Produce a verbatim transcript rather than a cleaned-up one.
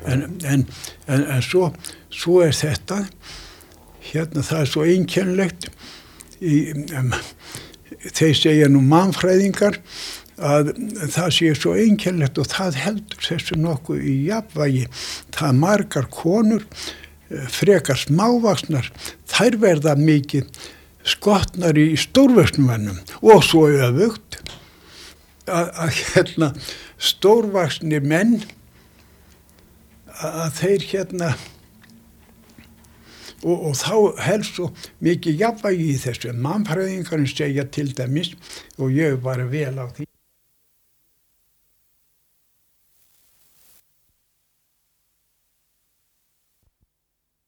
en, en, en, en svo, svo er þetta, hérna það er svo einkennilegt, í, um, þeir segja nú mannfræðingar að það sé svo einkennilegt og það heldur þessu nokkuð í jafnvægi. Það er margar konur, frekar smávaxnar, þær verða mikið skotnar í stórvöxnum mennum og svo öfugt að, að hérna stórvaxnir menn að þeir hérna og, og þá helst svo mikið jafnvægi í þessu. Mannfræðingarnir segja til dæmis og ég er bara vel á því